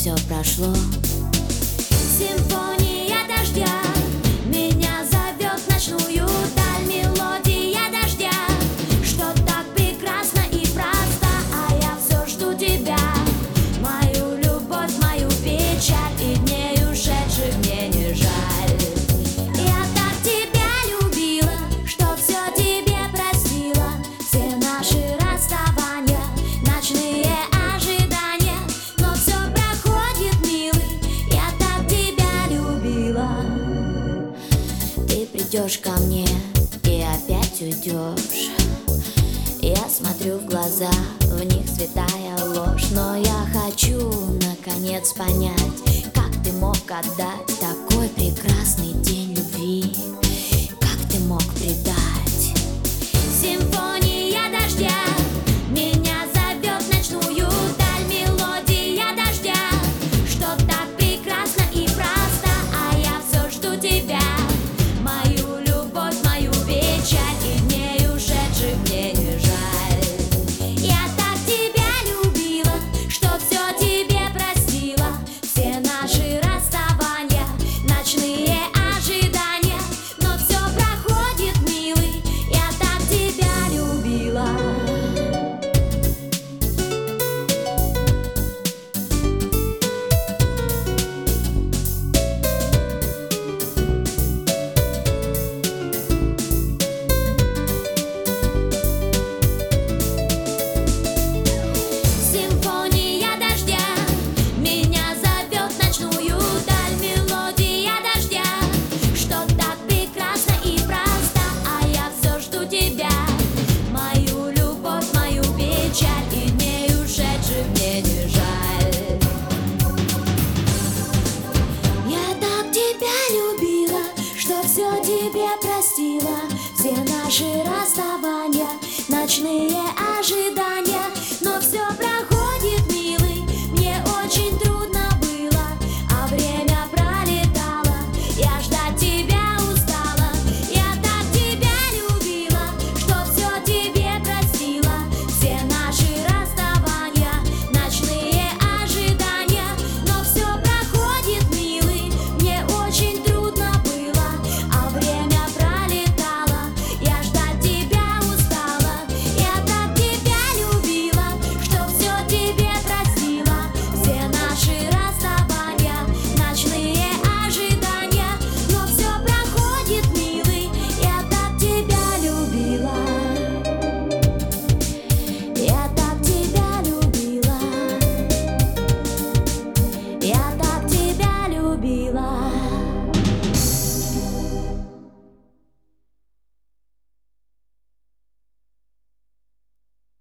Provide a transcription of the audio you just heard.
все прошло. Симфония дождя меня зовет в ночную даль. Мелодия дождя, что так прекрасно и просто, а я все жду тебя. Мою любовь, мою печаль, и дней ушедших мне не жаль. Я так тебя любила, что все тебе простила. Все наши расставания, ночные ожидания, но все проходит, милый, я так тебя любила. Ты придешь ко мне и опять уйдешь. Я смотрю в глаза, в них святая ложь, но я хочу наконец понять, как ты мог отдать такой прекрасный день любви, как ты мог предать. Симфония дождя меня зовет в ночную даль. Мелодия дождя, что так прекрасно и просто, а я все жду тебя. Мою любовь, мою печаль, и дней ушедших мне не жаль. Я так тебя любила, что все тебе простила. Все наши расставания, ночные ожидания, но все проходит, милый, я так тебя любила. Симфония дождя меня зовет в ночную даль. Мелодия дождя, что так прекрасно и просто, а я все жду тебя. Мою любовь, мою печаль, и дней ушедших мне не жаль. Я так тебя любила, что все тебе простила. Все наши